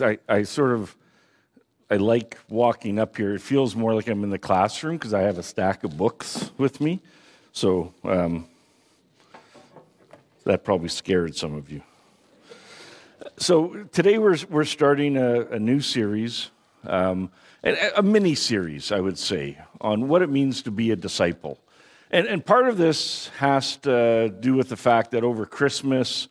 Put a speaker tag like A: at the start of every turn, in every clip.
A: books. I like walking up here. It feels more like I'm in the classroom because I have a stack of books with me. So that probably scared some of you. So today we're starting a new series, a mini series, I would say, on what it means to be a disciple. And part of this has to do with the fact that over Christmas,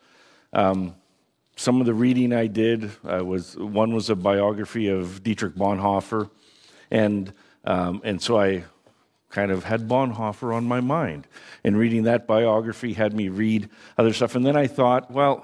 A: some of the reading I did was a biography of Dietrich Bonhoeffer, and so I kind of had Bonhoeffer on my mind. And reading that biography had me read other stuff. And then I thought, well,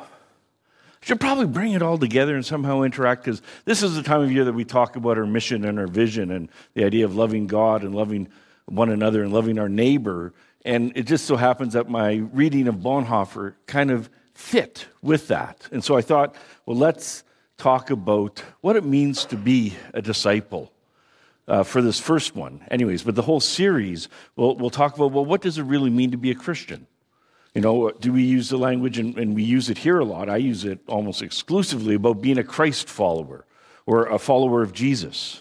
A: I should probably bring it all together and somehow interact, because this is the time of year that we talk about our mission and our vision and the idea of loving God and loving one another and loving our neighbor. And it just so happens that my reading of Bonhoeffer kind of fit with that. And so I thought, well, let's talk about what it means to be a disciple for this first one. Anyways, but the whole series, we'll talk about, well, what does it really mean to be a Christian? You know, do we use the language, and we use it here a lot, I use it almost exclusively, about being a Christ follower or a follower of Jesus.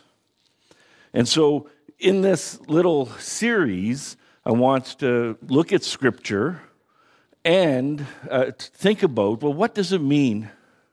A: And so in this little series, I want to look at Scripture and think about, well, what does it mean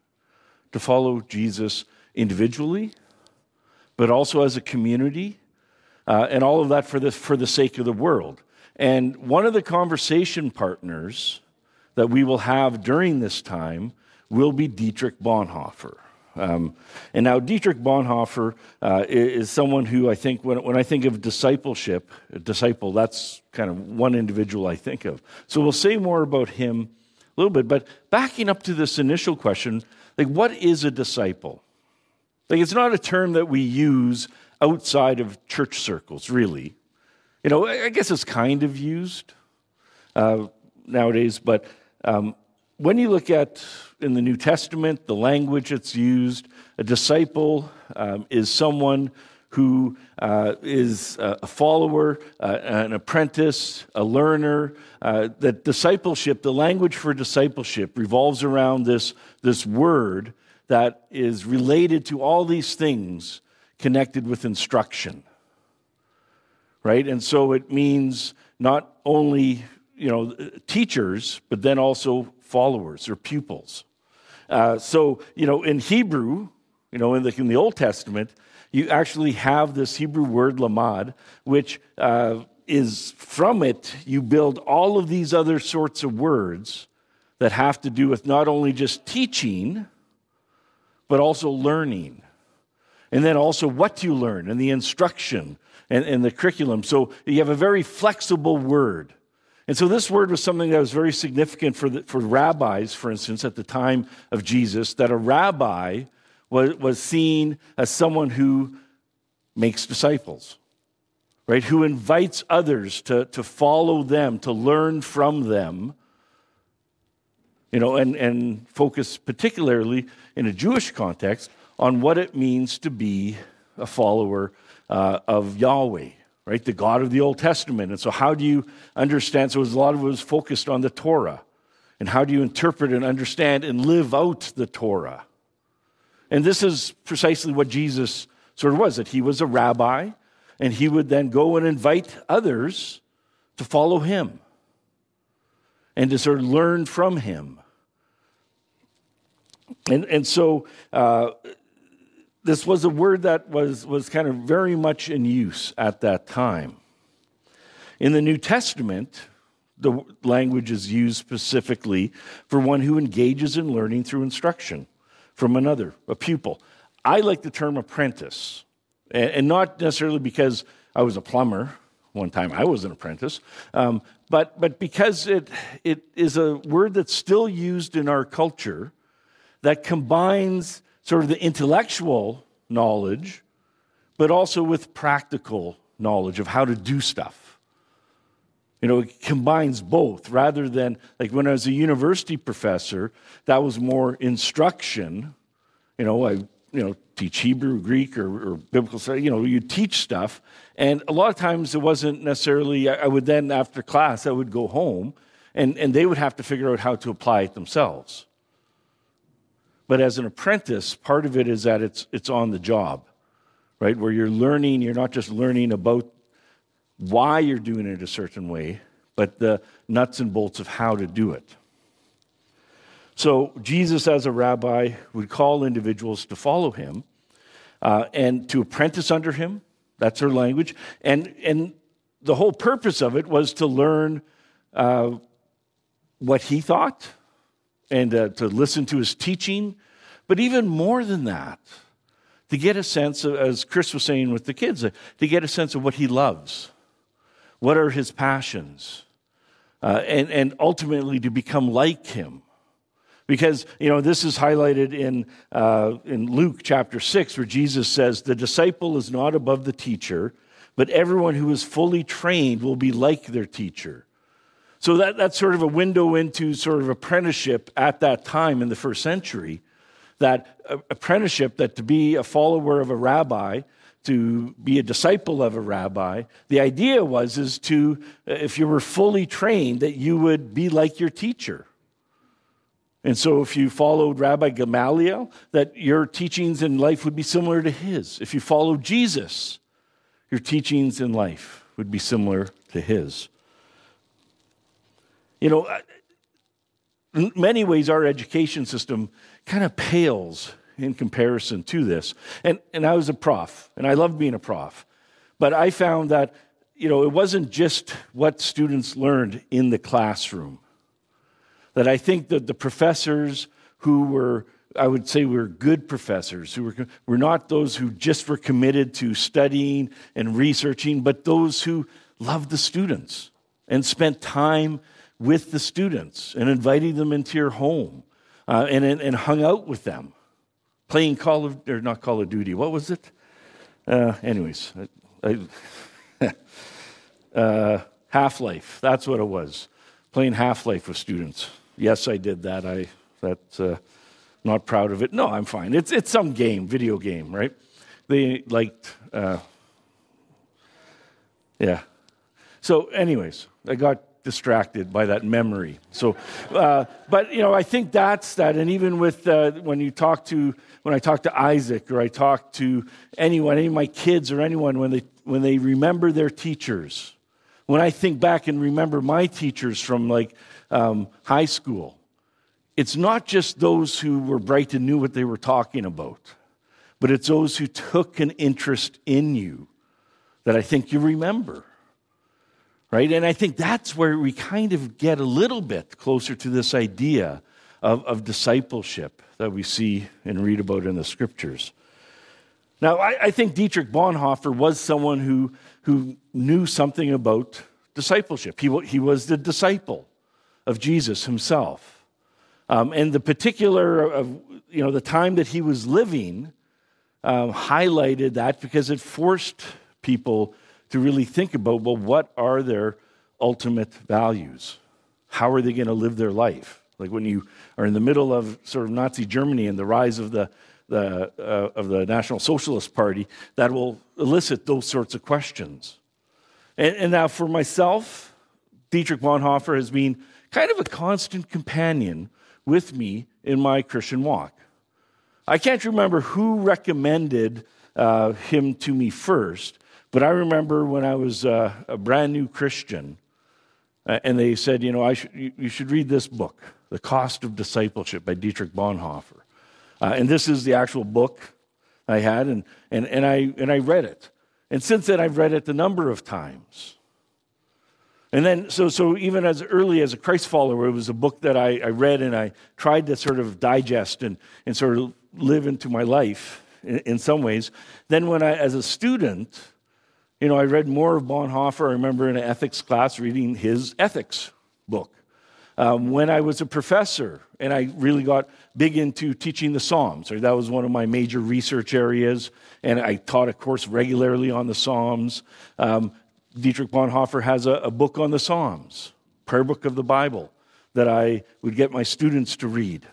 A: to follow Jesus individually, but also as a community, and all of that for the sake of the world. And one of the conversation partners that we will have during this time will be Dietrich Bonhoeffer. And now Dietrich Bonhoeffer is someone who I think, when I think of discipleship, a disciple, that's kind of one individual I think of. So we'll say more about him a little bit, but backing up to this initial question, like, what is a disciple? Like, it's not a term that we use outside of church circles, really. You know, I guess it's kind of used nowadays, but when you look at in the New Testament, the language that's used, a disciple is someone who is a follower, an apprentice, a learner. That discipleship, the language for discipleship, revolves around this word that is related to all these things connected with instruction. Right? And so it means not only, teachers, but then also followers or pupils. So, in Hebrew, in the Old Testament, you actually have this Hebrew word lamad, which is from it, you build all of these other sorts of words that have to do with not only just teaching, but also learning. And then also what you learn and the instruction and the curriculum. So you have a very flexible word. And so this word was something that was very significant for rabbis, for instance, at the time of Jesus, that a rabbi was seen as someone who makes disciples, right? Who invites others to follow them, to learn from them, and focus particularly in a Jewish context on what it means to be a follower of Yahweh, right? The God of the Old Testament. And so how do you understand? So a lot of it was focused on the Torah. And how do you interpret and understand and live out the Torah? And this is precisely what Jesus sort of was, that he was a rabbi, and he would then go and invite others to follow him and to sort of learn from him. And so this was a word that was kind of very much in use at that time. In the New Testament, the language is used specifically for one who engages in learning through instruction from another, a pupil. I like the term apprentice, and not necessarily because I was a plumber. One time I was an apprentice, but because it is a word that's still used in our culture that combines sort of the intellectual knowledge, but also with practical knowledge of how to do stuff. It combines both, rather than, like when I was a university professor, that was more instruction. I teach Hebrew, Greek, or biblical study. You teach stuff, and a lot of times it wasn't necessarily, I would then, after class, I would go home, and they would have to figure out how to apply it themselves. But as an apprentice, part of it is that it's on the job, right? Where you're learning, you're not just learning about why you're doing it a certain way, but the nuts and bolts of how to do it. So Jesus, as a rabbi, would call individuals to follow him and to apprentice under him. That's her language. And the whole purpose of it was to learn what he thought and to listen to his teaching. But even more than that, to get a sense of, as Chris was saying with the kids, to get a sense of what he loves. What are his passions? And ultimately to become like him. Because, this is highlighted in Luke chapter 6, where Jesus says, the disciple is not above the teacher, but everyone who is fully trained will be like their teacher. So that's sort of a window into sort of apprenticeship at that time in the first century. That apprenticeship, that to be a follower of a rabbi, to be a disciple of a rabbi, the idea is to, if you were fully trained, that you would be like your teacher. And so if you followed Rabbi Gamaliel, that your teachings in life would be similar to his. If you followed Jesus, your teachings in life would be similar to his. In many ways, our education system kind of pales in comparison to this. And I was a prof, and I loved being a prof. But I found that, it wasn't just what students learned in the classroom. That I think that the professors who were, I would say, were good professors, who were not those who just were committed to studying and researching, but those who loved the students and spent time with the students and inviting them into your home and hung out with them, playing not Call of Duty. What was it? Half-Life. That's what it was. Playing Half-Life with students. Yes, I did that. That's not proud of it. No, I'm fine. It's some game, video game, right? They liked, yeah. So, anyways, I got distracted by that memory. So, but I think that's that. And even with when I talk to Isaac, or I talk to anyone, any of my kids or anyone, when they remember their teachers. When I think back and remember my teachers from high school, it's not just those who were bright and knew what they were talking about, but it's those who took an interest in you that I think you remember, right? And I think that's where we kind of get a little bit closer to this idea of discipleship that we see and read about in the Scriptures. Now, I think Dietrich Bonhoeffer was someone who knew something about discipleship. He was the disciple of Jesus himself. And the particular of the time that he was living highlighted that, because it forced people to really think about, well, what are their ultimate values? How are they going to live their life? Like when you are in the middle of sort of Nazi Germany and the rise of the National Socialist Party, that will elicit those sorts of questions. And now for myself, Dietrich Bonhoeffer has been kind of a constant companion with me in my Christian walk. I can't remember who recommended him to me first, but I remember when I was a brand new Christian, and they said, you should read this book, The Cost of Discipleship by Dietrich Bonhoeffer. And this is the actual book I had, and I read it. And since then, I've read it a number of times. And then, so even as early as a Christ follower, it was a book that I read and I tried to sort of digest and sort of live into my life in some ways. Then when as a student, I read more of Bonhoeffer. I remember in an ethics class reading his ethics book. When I was a professor and I really got big into teaching the Psalms, that was one of my major research areas, and I taught a course regularly on the Psalms. Dietrich Bonhoeffer has a book on the Psalms, prayer book of the Bible, that I would get my students to read.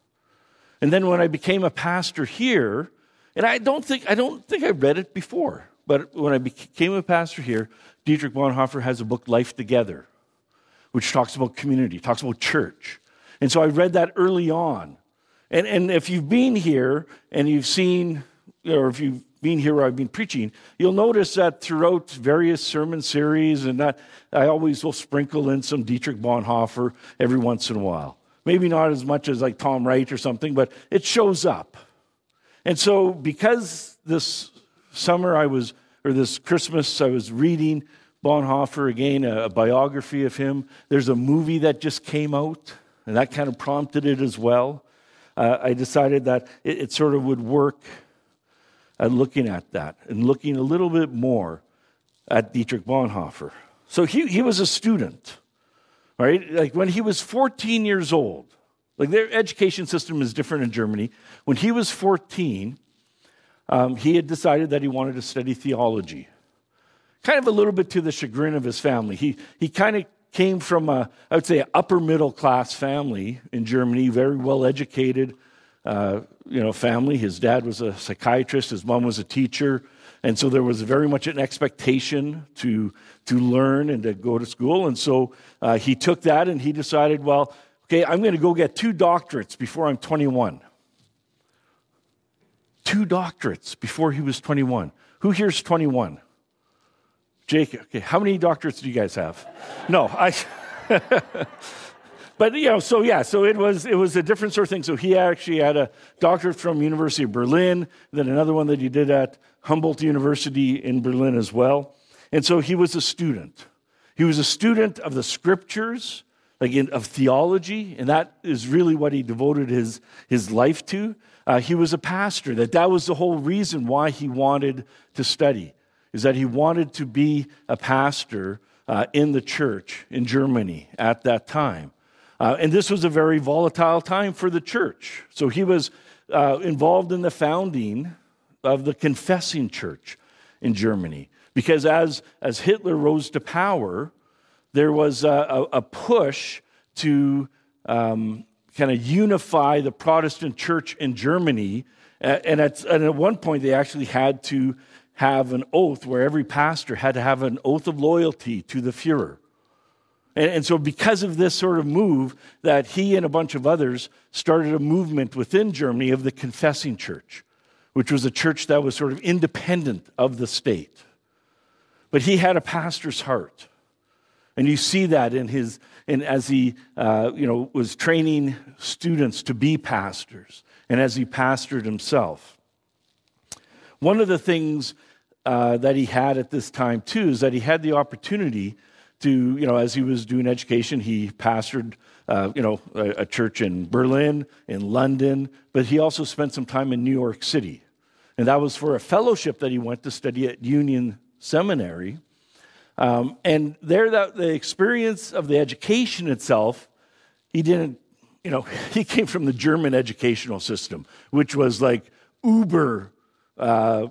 A: And then when I became a pastor here, and I don't think I read it before, but when I became a pastor here, Dietrich Bonhoeffer has a book, Life Together, which talks about community, talks about church. And so I read that early on. And if you've been here and you've seen, or if you've been here where I've been preaching, you'll notice that throughout various sermon series and that I always will sprinkle in some Dietrich Bonhoeffer every once in a while. Maybe not as much as like Tom Wright or something, but it shows up. And so because this this Christmas, I was reading Bonhoeffer again, a biography of him. There's a movie that just came out, and that kind of prompted it as well. I decided that it sort of would work at looking at that and looking a little bit more at Dietrich Bonhoeffer. So he was a student, right? Like when he was 14 years old, like their education system is different in Germany. When he was 14, he had decided that he wanted to study theology. Kind of a little bit to the chagrin of his family. He kind of came from I would say, an upper middle class family in Germany, very well educated, family. His dad was a psychiatrist, his mom was a teacher, and so there was very much an expectation to learn and to go to school. And so he took that and he decided, well, okay, I'm going to go get 2 doctorates before I'm 21. 2 doctorates before he was 21. Who here's 21? Jake, okay, how many doctorates do you guys have? No, but so it was a different sort of thing. So he actually had a doctorate from University of Berlin, then another one that he did at Humboldt University in Berlin as well. And so he was a student. He was a student of the scriptures, of theology, and that is really what he devoted his life to. He was a pastor. That was the whole reason why he wanted to study, is that he wanted to be a pastor in the church in Germany at that time. And this was a very volatile time for the church. So he was involved in the founding of the Confessing Church in Germany. Because as Hitler rose to power, there was a push to kind of unify the Protestant church in Germany. And at one point, they actually had to have an oath where every pastor had to have an oath of loyalty to the Fuhrer. And so because of this sort of move, that he and a bunch of others started a movement within Germany of the Confessing Church, which was a church that was sort of independent of the state. But he had a pastor's heart. And you see that as he was training students to be pastors, and as he pastored himself. One of the things that he had at this time, too, is that he had the opportunity to, as he was doing education, he pastored, a church in Berlin, in London, but he also spent some time in New York City. And that was for a fellowship that he went to study at Union Seminary. And there, the experience of the education itself, he didn't, he came from the German educational system, which was like uber, and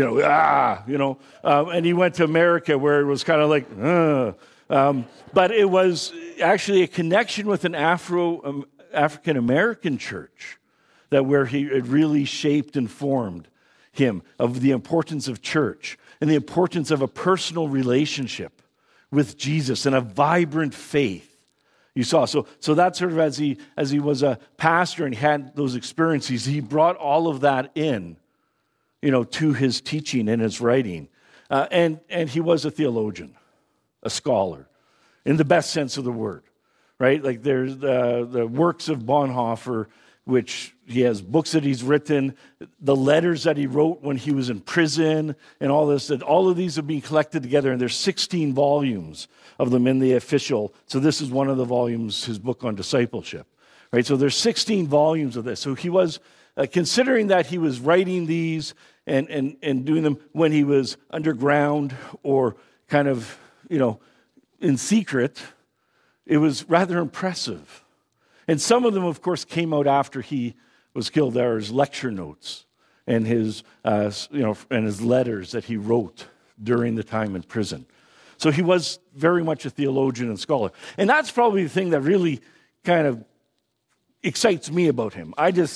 A: he went to America where it was kind of like, but it was actually a connection with an African-American church where it really shaped and formed him of the importance of church and the importance of a personal relationship with Jesus and a vibrant faith. You saw, so that's sort of as he was a pastor and had those experiences, he brought all of that in, to his teaching and his writing. And he was a theologian, a scholar, in the best sense of the word, right? Like there's the works of Bonhoeffer, which he has books that he's written, the letters that he wrote when he was in prison, and all this. That all of these have been collected together, and there's 16 volumes of them in the official. So this is one of the volumes, his book on discipleship, right? So there's 16 volumes of this. So he was considering that he was writing these and doing them when he was underground or kind of, in secret. It was rather impressive. And some of them, of course, came out after he was killed. There are his lecture notes and his letters that he wrote during the time in prison. So he was very much a theologian and scholar. And that's probably the thing that really kind of excites me about him.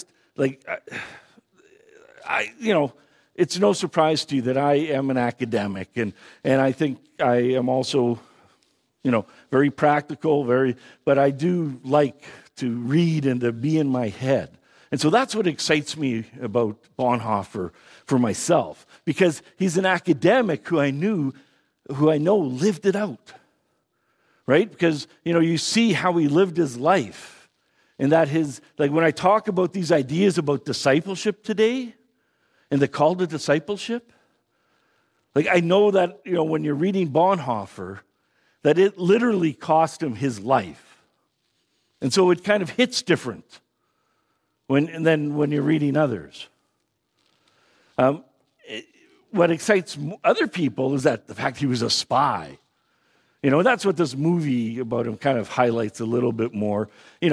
A: It's no surprise to you that I am an academic, and I think I am also, very practical, but I do like to read and to be in my head And so that's what excites me about Bonhoeffer for myself, because he's an academic who I know lived it out, right? Because, you see how he lived his life, and that when I talk about these ideas about discipleship today and the call to discipleship, I know that, when you're reading Bonhoeffer, that it literally cost him his life. And so it kind of hits different than when you're reading others. What excites other people is that the fact he was a spy. That's what this movie about him kind of highlights a little bit more.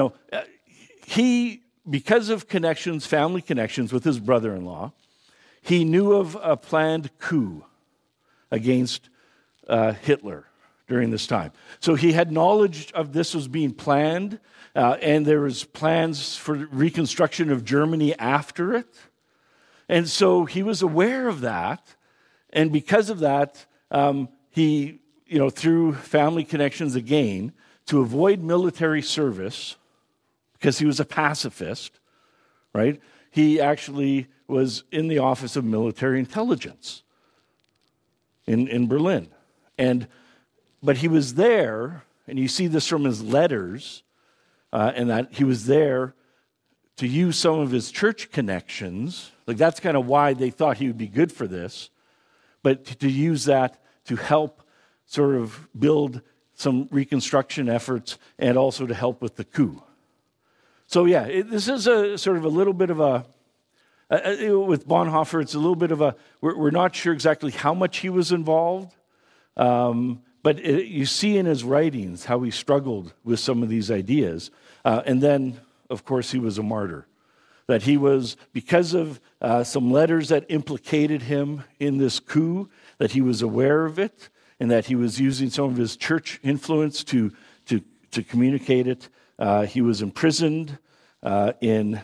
A: He, because of connections, family connections with his brother-in-law, he knew of a planned coup against Hitler during this time. So he had knowledge of this was being planned, and there was plans for reconstruction of Germany after it. And so he was aware of that, and because of that, he, through family connections again, to avoid military service, because he was a pacifist, right? He actually was in the Office of Military Intelligence in Berlin. But he was there, and you see this from his letters, and that he was there to use some of his church connections. That's kind of why they thought he would be good for this, but to use that to help sort of build some reconstruction efforts and also to help with the coup. So this is a sort of a little bit of with Bonhoeffer, it's a little bit of we're not sure exactly how much he was involved, but you see in his writings how he struggled with some of these ideas. And then, of course, he was a martyr. That he was, because of some letters that implicated him in this coup, that he was aware of it, and that he was using some of his church influence to communicate it. He was imprisoned in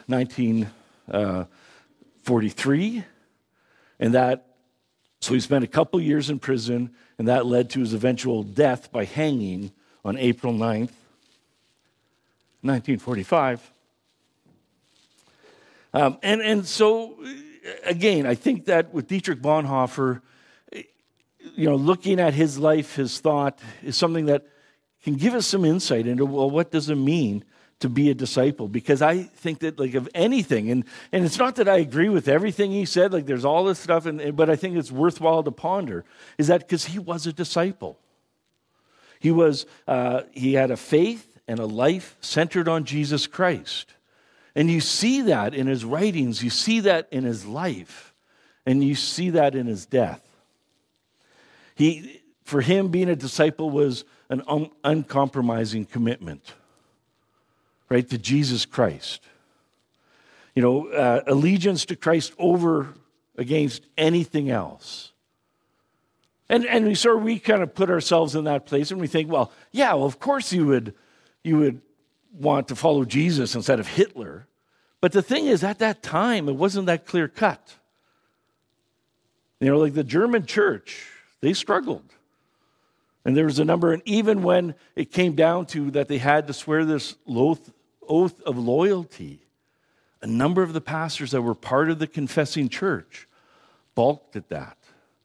A: 1943, so he spent a couple years in prison, and that led to his eventual death by hanging on April 9th, 1945. And so, again, I think that with Dietrich Bonhoeffer, looking at his life, his thought, is something that can give us some insight into, what does it mean to be a disciple? Because I think that, of anything, and it's not that I agree with everything he said, there's all this stuff, but I think it's worthwhile to ponder, is that because he was a disciple. He had a faith and a life centered on Jesus Christ. And you see that in his writings, you see that in his life, and you see that in his death. For him, being a disciple was an uncompromising commitment, right, to Jesus Christ. Allegiance to Christ over against anything else. And we kind of put ourselves in that place, and we think, of course you would want to follow Jesus instead of Hitler. But the thing is, at that time, it wasn't that clear cut. The German church, they struggled. And there was a number, and even when it came down to that they had to swear this oath of loyalty, a number of the pastors that were part of the confessing church balked at that.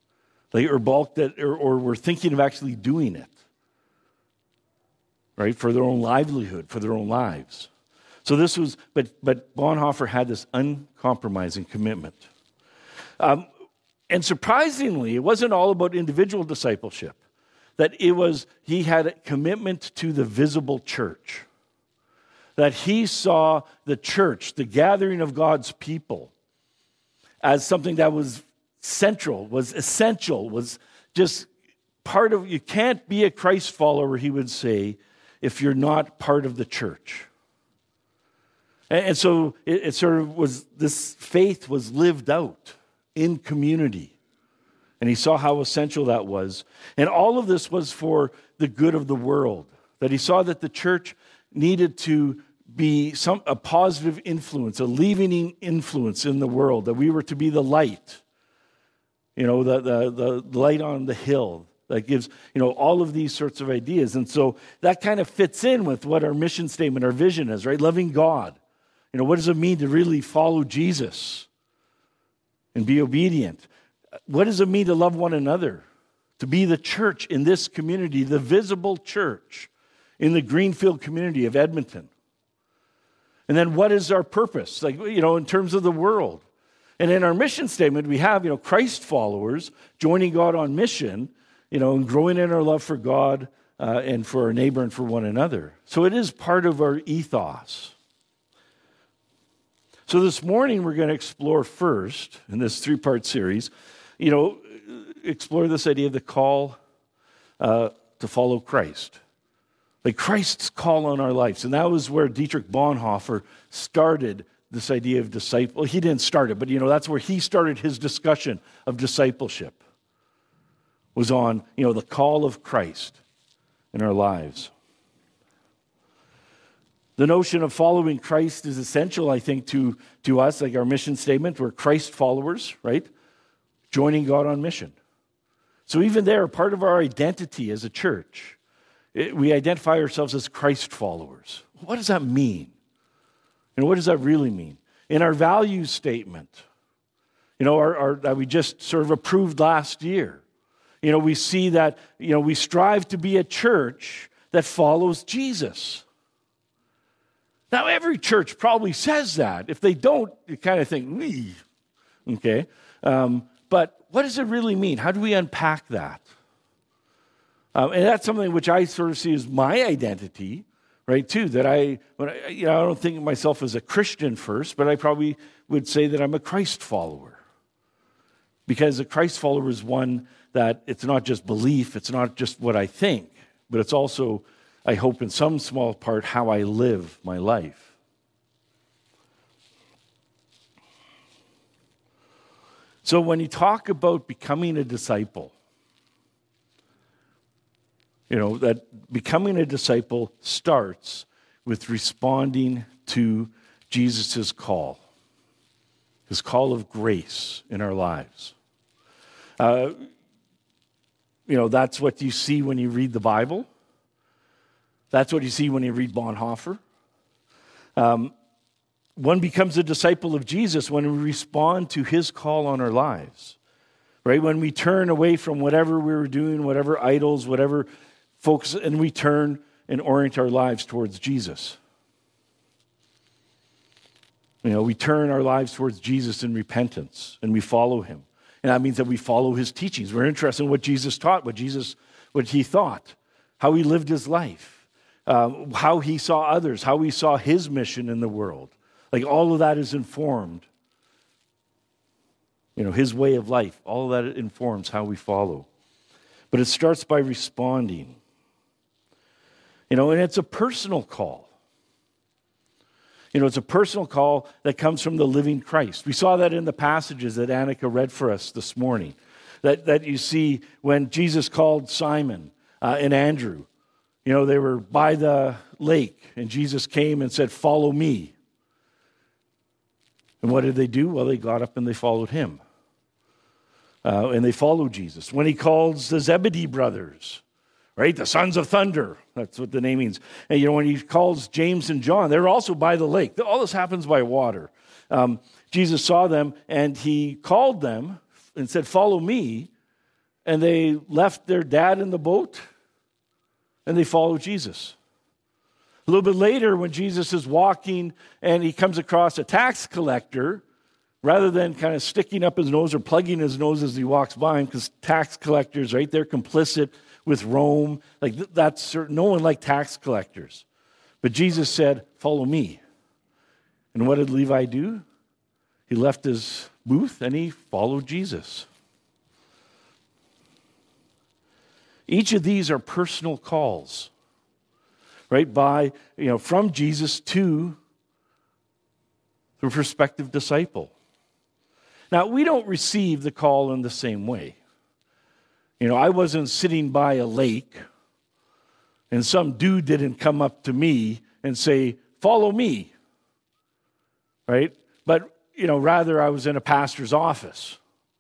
A: Or were thinking of actually doing it, right, for their own livelihood, for their own lives. So this was, but Bonhoeffer had this uncompromising commitment. And surprisingly, it wasn't all about individual discipleship. That he had a commitment to the visible church. That he saw the church, the gathering of God's people, as something that was central, was essential, was just part of, you can't be a Christ follower, he would say, if you're not part of the church. And so it sort of was, this faith was lived out in community. And he saw how essential that was. And all of this was for the good of the world. That he saw that the church needed to be a positive influence, a leavening influence in the world. That we were to be the light. The light on the hill. That gives, all of these sorts of ideas. And so that kind of fits in with what our mission statement, our vision is, right? Loving God. What does it mean to really follow Jesus and be obedient? What does it mean to love one another? To be the church in this community, the visible church in the Greenfield community of Edmonton. And then what is our purpose, in terms of the world? And in our mission statement, we have, Christ followers joining God on mission, and growing in our love for God and for our neighbor and for one another. So it is part of our ethos. So this morning, we're going to explore first, in this 3-part series, explore this idea of the call to follow Christ. Like Christ's call on our lives. And that was where Dietrich Bonhoeffer started this idea of disciple. He didn't start it, but that's where he started his discussion of discipleship. Was on, the call of Christ in our lives. The notion of following Christ is essential, I think, to us, like our mission statement. We're Christ followers, right? Joining God on mission. So even there, part of our identity as a church, we identify ourselves as Christ followers. What does that mean? What does that really mean? In our values statement, that we just sort of approved last year, we see that, we strive to be a church that follows Jesus. Now, every church probably says that. If they don't, you kind of think, wee. Okay? But what does it really mean? How do we unpack that? And that's something which I sort of see as my identity, right, too, that I don't think of myself as a Christian first, but I probably would say that I'm a Christ follower. Because a Christ follower is one that it's not just belief, it's not just what I think, but it's also, I hope in some small part, how I live my life. So when you talk about becoming a disciple, that becoming a disciple starts with responding to Jesus' call, his call of grace in our lives. That's what you see when you read the Bible. That's what you see when you read Bonhoeffer. One becomes a disciple of Jesus when we respond to his call on our lives, right? When we turn away from whatever we were doing, whatever idols, whatever focus, and we turn and orient our lives towards Jesus. We turn our lives towards Jesus in repentance, and we follow him. And that means that we follow his teachings. We're interested in what Jesus taught, what he thought, how he lived his life, how he saw others, how he saw his mission in the world. Like all of that is informed. His way of life, all of that informs how we follow. But it starts by responding. And it's a personal call. It's a personal call that comes from the living Christ. We saw that in the passages that Annika read for us this morning. That you see when Jesus called Simon and Andrew. They were by the lake, and Jesus came and said, "Follow me." And what did they do? Well, they got up and they followed him. And they followed Jesus. When he calls the Zebedee brothers, right, the sons of thunder, that's what the name means. And when he calls James and John, they're also by the lake. All this happens by water. Jesus saw them and he called them and said, "Follow me." And they left their dad in the boat and they followed Jesus. A little bit later, when Jesus is walking and he comes across a tax collector, rather than kind of sticking up his nose or plugging his nose as he walks by him, because tax collectors, right, they're complicit with Rome. No one liked tax collectors. But Jesus said, "Follow me." And what did Levi do? He left his booth and he followed Jesus. Each of these are personal calls, right? From Jesus to the prospective disciple. Now, we don't receive the call in the same way. I wasn't sitting by a lake and some dude didn't come up to me and say, "Follow me," right? But, rather I was in a pastor's office.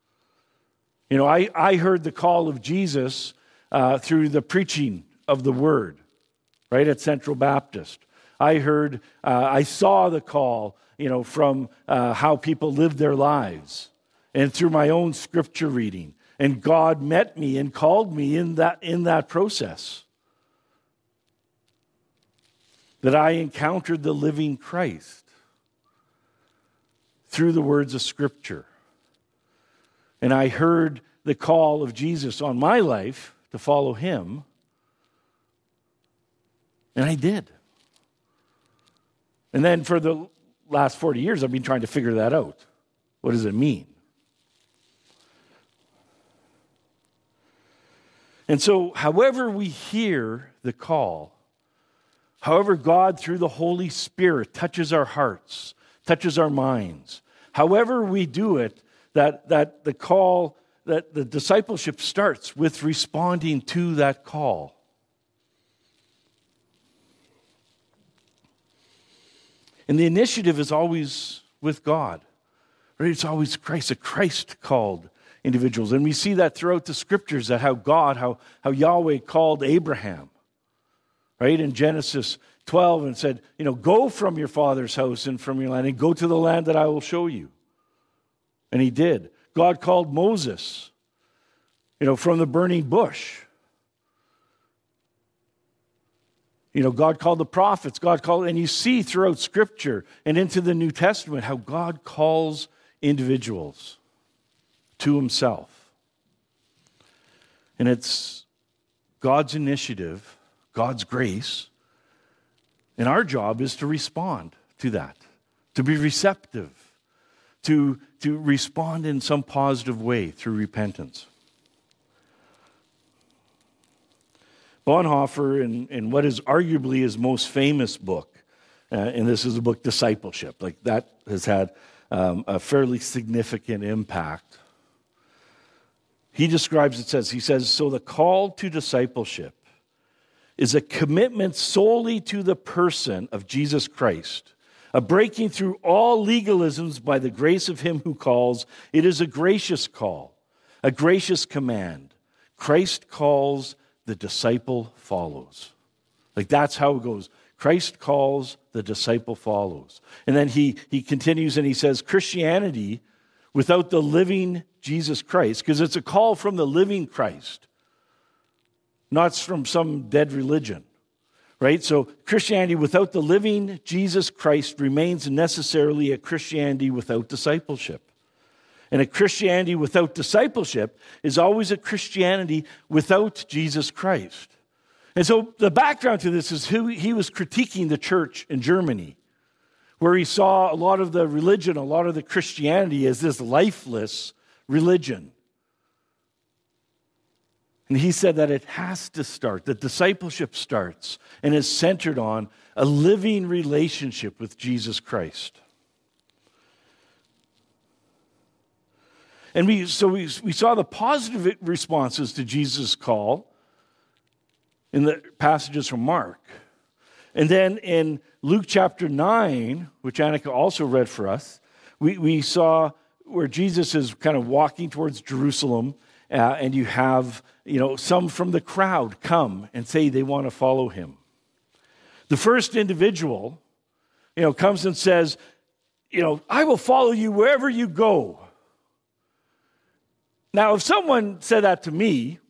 A: I heard the call of Jesus through the preaching of the word, right, at Central Baptist. I saw the call, from how people lived their lives and through my own scripture reading. And God met me and called me in that process. That I encountered the living Christ through the words of Scripture. And I heard the call of Jesus on my life to follow him. And I did. And then for the last 40 years, I've been trying to figure that out. What does it mean? And so, however we hear the call, however God, through the Holy Spirit, touches our hearts, touches our minds, however we do it, that the call, that the discipleship starts with responding to that call. And the initiative is always with God. Right? It's always Christ, a Christ-called individuals. And we see that throughout the scriptures, that how Yahweh called Abraham. Right? In Genesis 12 and said, go from your father's house and from your land and go to the land that I will show you. And he did. God called Moses, from the burning bush. God called the prophets, and you see throughout Scripture and into the New Testament how God calls individuals to himself. And it's God's initiative, God's grace, and our job is to respond to that, to be receptive, to respond in some positive way through repentance. Bonhoeffer, in what is arguably his most famous book, and this is the book Discipleship, like that has had a fairly significant impact. He describes he says, so the call to discipleship is a commitment solely to the person of Jesus Christ, a breaking through all legalisms by the grace of him who calls. It is a gracious call, a gracious command. Christ calls, the disciple follows. Like that's how it goes. Christ calls, the disciple follows. And then he continues and he says, Christianity without the living Jesus Christ, because it's a call from the living Christ, not from some dead religion, right? So Christianity without the living Jesus Christ remains necessarily a Christianity without discipleship. And a Christianity without discipleship is always a Christianity without Jesus Christ. And so the background to this is he was critiquing the church in Germany, where he saw a lot of the religion, a lot of the Christianity as this lifeless religion. And he said that it has to start, that discipleship starts and is centered on a living relationship with Jesus Christ. And we saw the positive responses to Jesus' call in the passages from Mark. And then in Luke chapter 9, which Annika also read for us, we saw where Jesus is kind of walking towards Jerusalem, and you have, some from the crowd come and say they want to follow him. The first individual, comes and says, I will follow you wherever you go. Now, if someone said that to me,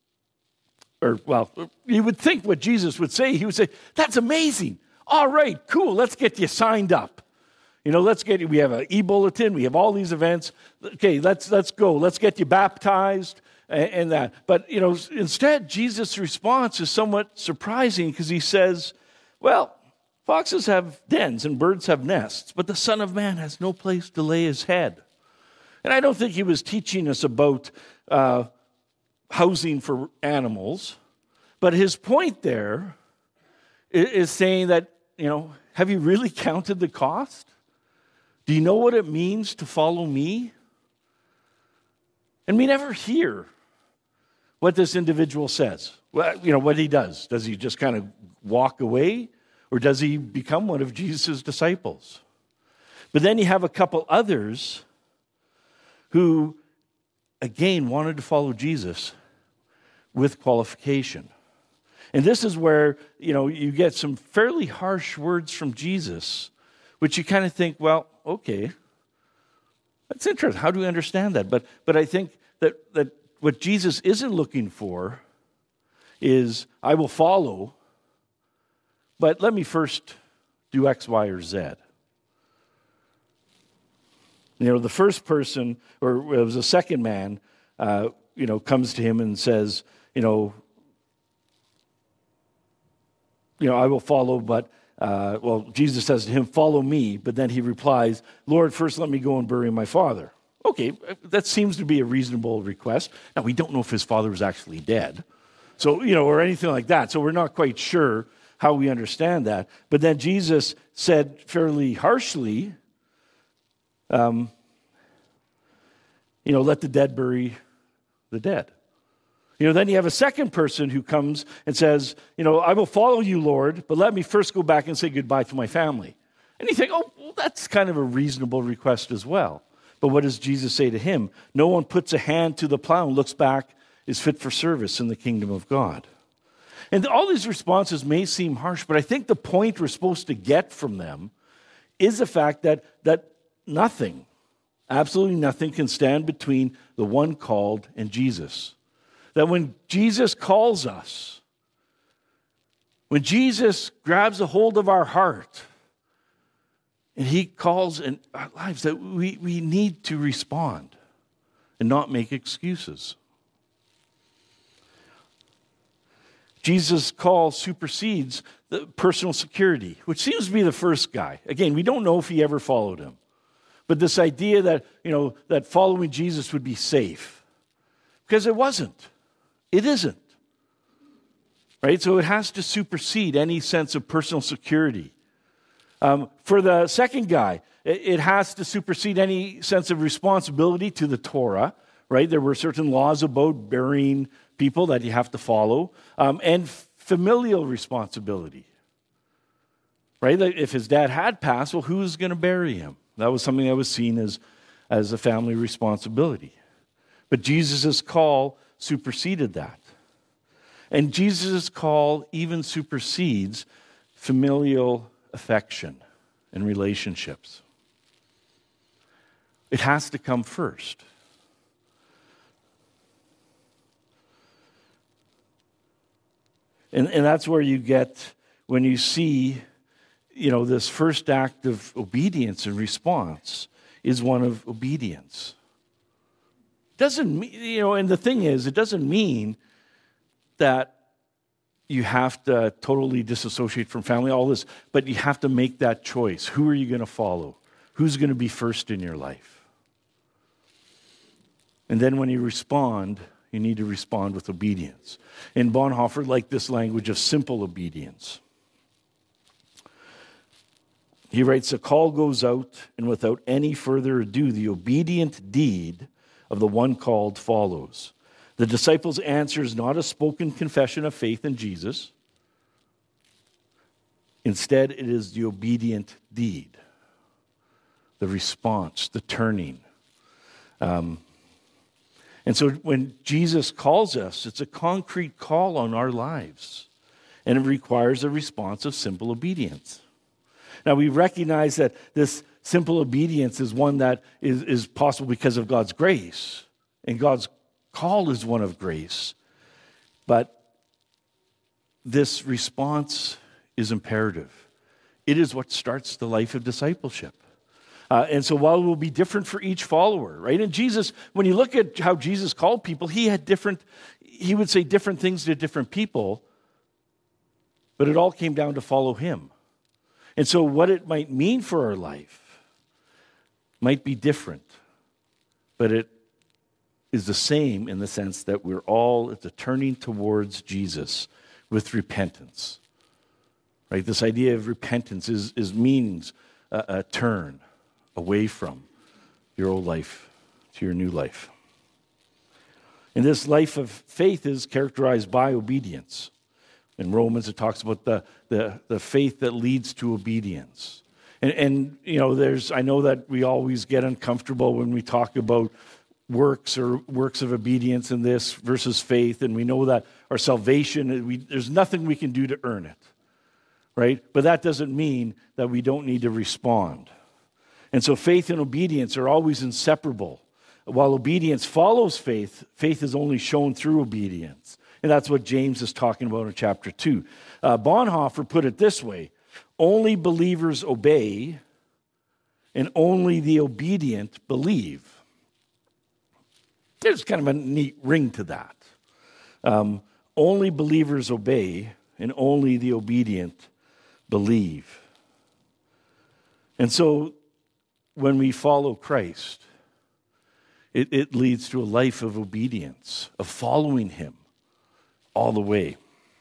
A: you would think what Jesus would say. He would say, that's amazing. All right, cool, let's get you signed up. We have an e-bulletin, we have all these events. Okay, let's go. Let's get you baptized and that. But, instead, Jesus' response is somewhat surprising because he says, well, foxes have dens and birds have nests, but the Son of Man has no place to lay his head. And I don't think he was teaching us about housing for animals, but his point there is saying that, have you really counted the cost? Do you know what it means to follow me? And we never hear what this individual says. Well, what he does. Does he just kind of walk away, or does he become one of Jesus' disciples? But then you have a couple others who, again, wanted to follow Jesus with qualification. And this is where, you get some fairly harsh words from Jesus, which you kind of think, well, okay, that's interesting. How do we understand that? But I think that what Jesus isn't looking for is, I will follow, but let me first do X, Y, or Z. The first person, or it was the second man, comes to him and says, I will follow, but, Jesus says to him, follow me. But then he replies, Lord, first let me go and bury my father. Okay, that seems to be a reasonable request. Now, we don't know if his father was actually dead. So, or anything like that. So we're not quite sure how we understand that. But then Jesus said fairly harshly, let the dead bury the dead. Then you have a second person who comes and says, I will follow you, Lord, but let me first go back and say goodbye to my family. And you think, that's kind of a reasonable request as well. But what does Jesus say to him? No one puts a hand to the plow and looks back is fit for service in the kingdom of God. And all these responses may seem harsh, but I think the point we're supposed to get from them is the fact that nothing, absolutely nothing, can stand between the one called and Jesus. That when Jesus calls us, when Jesus grabs a hold of our heart, and he calls in our lives, that we need to respond and not make excuses. Jesus' call supersedes the personal security, which seems to be the first guy. Again, we don't know if he ever followed him. But this idea that, that following Jesus would be safe, because it wasn't. It isn't. Right? So it has to supersede any sense of personal security. For the second guy, it has to supersede any sense of responsibility to the Torah. Right? There were certain laws about burying people that you have to follow, and familial responsibility. Right? If his dad had passed, well, who's going to bury him? That was something that was seen as a family responsibility. But Jesus' call superseded that. And Jesus' call even supersedes familial affection and relationships. It has to come first. And that's where you get, when you see, this first act of obedience and response is one of obedience. Doesn't mean, and the thing is, it doesn't mean that you have to totally disassociate from family, all this, but you have to make that choice. Who are you going to follow? Who's going to be first in your life? And then when you respond, you need to respond with obedience. And Bonhoeffer liked this language of simple obedience. He writes, a call goes out, and without any further ado, the obedient deed of the one called follows. The disciples' answer is not a spoken confession of faith in Jesus. Instead, it is the obedient deed, the response, the turning. And so when Jesus calls us, it's a concrete call on our lives, and it requires a response of simple obedience. Now, we recognize that this simple obedience is one that is possible because of God's grace, and God's call is one of grace. But this response is imperative. It is what starts the life of discipleship. And so while it will be different for each follower, right? And Jesus, when you look at how Jesus called people, he would say different things to different people, but it all came down to follow him. And so what it might mean for our life might be different, but it is the same in the sense that we're all at the turning towards Jesus with repentance. Right? This idea of repentance means a turn away from your old life to your new life. And this life of faith is characterized by obedience. In Romans, it talks about the faith that leads to obedience. And I know that we always get uncomfortable when we talk about works or works of obedience in this versus faith, and we know that our salvation. There's nothing we can do to earn it, right? But that doesn't mean that we don't need to respond. And so faith and obedience are always inseparable. While obedience follows faith, faith is only shown through obedience. And that's what James is talking about in chapter 2. Bonhoeffer put it this way: only believers obey, and only the obedient believe. There's kind of a neat ring to that. Only believers obey, and only the obedient believe. And so when we follow Christ, it leads to a life of obedience, of following him all the way.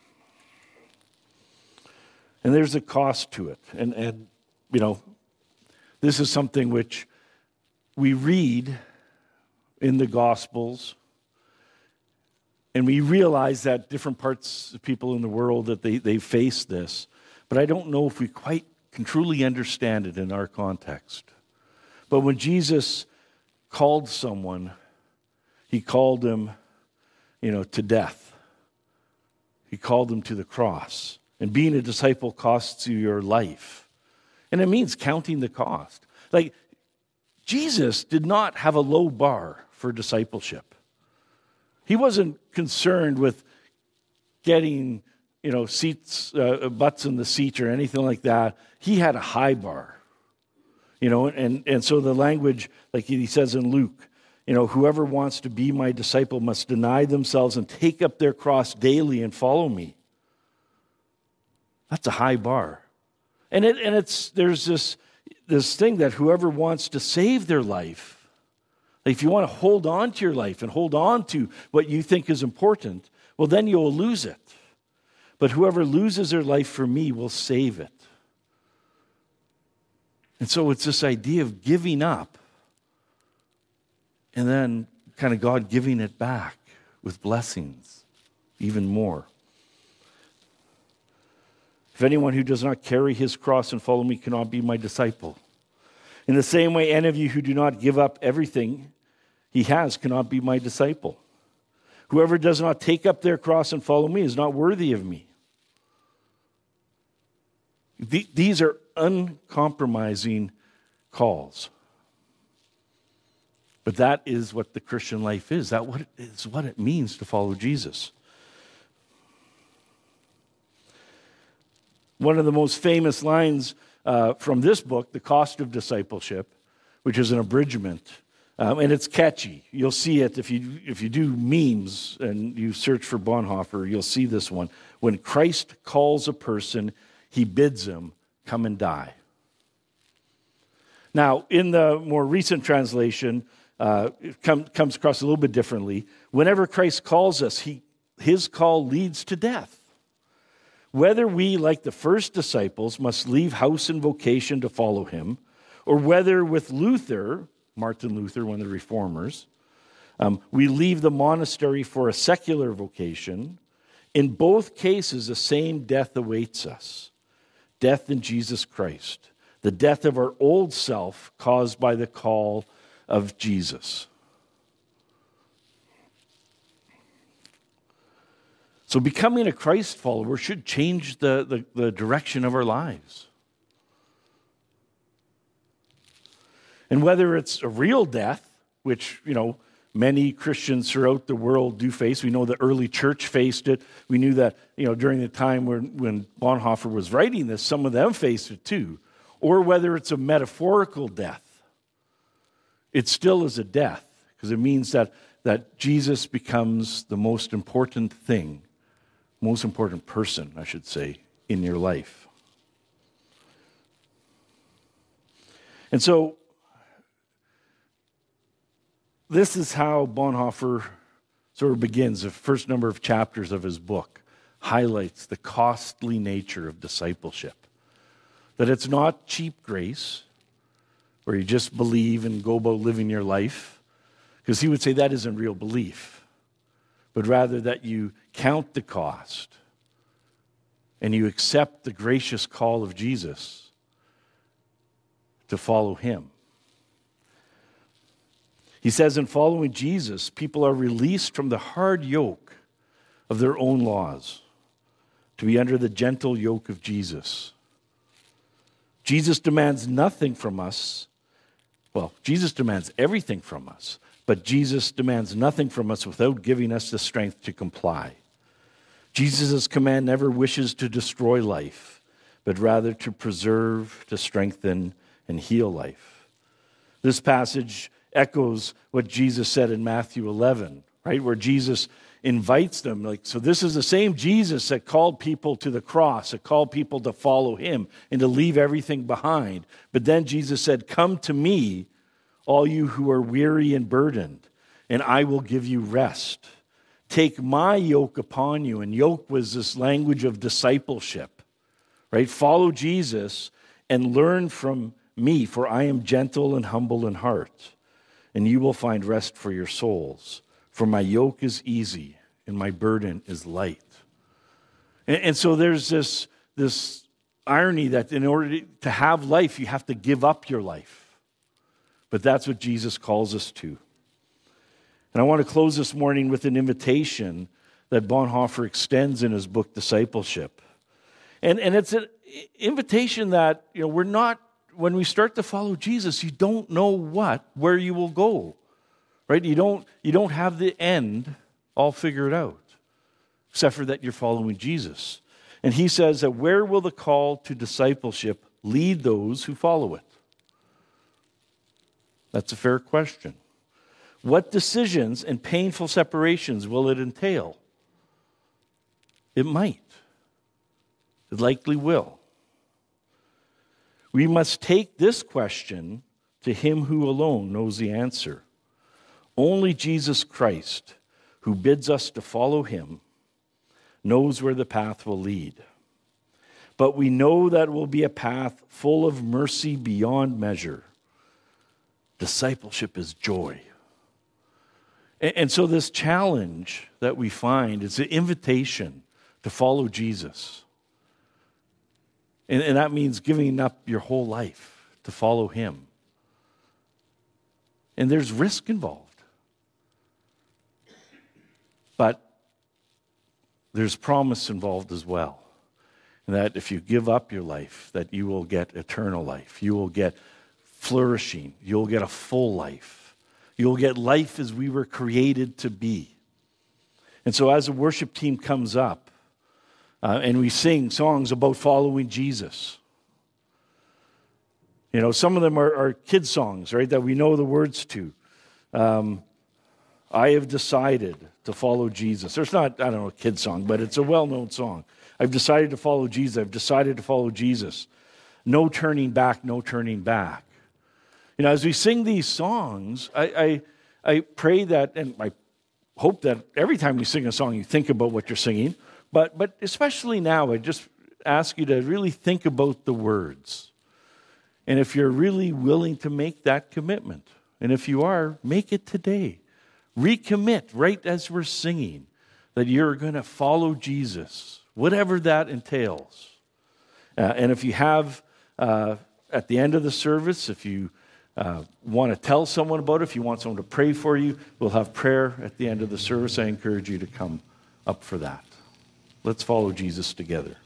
A: And there's a cost to it. And you know, this is something which we read in the Gospels, and we realize that different parts of people in the world, that they face this. But I don't know if we quite can truly understand it in our context. But when Jesus called someone, he called them, to death. He called them to the cross. And being a disciple costs you your life. And it means counting the cost. Like, Jesus did not have a low bar for discipleship. He wasn't concerned with getting, seats, butts in the seat or anything like that. He had a high bar. And so the language, like he says in Luke, whoever wants to be my disciple must deny themselves and take up their cross daily and follow me. That's a high bar. And there's this thing that whoever wants to save their life, like if you want to hold on to your life and hold on to what you think is important, well, then you'll lose it. But whoever loses their life for me will save it. And so it's this idea of giving up and then kind of God giving it back with blessings, even more. If anyone who does not carry his cross and follow me cannot be my disciple. In the same way, any of you who do not give up everything he has cannot be my disciple. Whoever does not take up their cross and follow me is not worthy of me. These are uncompromising calls. But that is what the Christian life is. That is what it means to follow Jesus. One of the most famous lines from this book, The Cost of Discipleship, which is an abridgment, and it's catchy. You'll see it if you do memes and you search for Bonhoeffer, you'll see this one. When Christ calls a person, he bids him come and die. Now, in the more recent translation, it comes across a little bit differently. Whenever Christ calls us, his call leads to death. Whether we, like the first disciples, must leave house and vocation to follow him, or whether with Luther, Martin Luther, one of the reformers, we leave the monastery for a secular vocation, in both cases the same death awaits us. Death in Jesus Christ. The death of our old self caused by the call of Jesus. So becoming a Christ follower should change the direction of our lives. And whether it's a real death, which, many Christians throughout the world do face. We know the early church faced it. We knew that, during the time when Bonhoeffer was writing this, some of them faced it too. Or whether it's a metaphorical death. It still is a death, because it means that Jesus becomes the most important thing, most important person, I should say, in your life. And so, this is how Bonhoeffer sort of begins. The first number of chapters of his book highlights the costly nature of discipleship. That it's not cheap grace, where you just believe and go about living your life, because he would say that isn't real belief, but rather that you count the cost and you accept the gracious call of Jesus to follow him. He says in following Jesus, people are released from the hard yoke of their own laws, to be under the gentle yoke of Jesus. Jesus demands nothing from us. Well, Jesus demands everything from us, but Jesus demands nothing from us without giving us the strength to comply. Jesus' command never wishes to destroy life, but rather to preserve, to strengthen, and heal life. This passage echoes what Jesus said in Matthew 11, right, where Jesus invites them. So this is the same Jesus that called people to the cross, that called people to follow him and to leave everything behind. But then Jesus said, "Come to me, all you who are weary and burdened, and I will give you rest. Take my yoke upon you." And yoke was this language of discipleship, right? Follow Jesus and learn from me, for I am gentle and humble in heart, and you will find rest for your souls. For my yoke is easy and my burden is light. And so there's this irony that in order to have life, you have to give up your life. But that's what Jesus calls us to. And I want to close this morning with an invitation that Bonhoeffer extends in his book, Discipleship. And it's an invitation that, we're not, when we start to follow Jesus, you don't know where you will go, right? You don't have the end all figured out, except for that you're following Jesus. And he says that where will the call to discipleship lead those who follow it? That's a fair question. What decisions and painful separations will it entail? It might. It likely will. We must take this question to him who alone knows the answer. Only Jesus Christ, who bids us to follow him, knows where the path will lead. But we know that it will be a path full of mercy beyond measure. Discipleship is joy. And so this challenge that we find is an invitation to follow Jesus. And that means giving up your whole life to follow him. And there's risk involved. But there's promise involved as well. And that if you give up your life, that you will get eternal life. You will get flourishing. You'll get a full life. You'll get life as we were created to be. And so as the worship team comes up, and we sing songs about following Jesus. Some of them are kid songs, right, that we know the words to. I have decided to follow Jesus. There's not, a kid song, but it's a well-known song. I've decided to follow Jesus. I've decided to follow Jesus. No turning back, no turning back. As we sing these songs, I pray that, and I hope that every time we sing a song, you think about what you're singing. But especially now, I just ask you to really think about the words. And if you're really willing to make that commitment, and if you are, make it today. Recommit right as we're singing that you're going to follow Jesus, whatever that entails. And if you have, at the end of the service, if you want to tell someone about it, if you want someone to pray for you, we'll have prayer at the end of the service. I encourage you to come up for that. Let's follow Jesus together.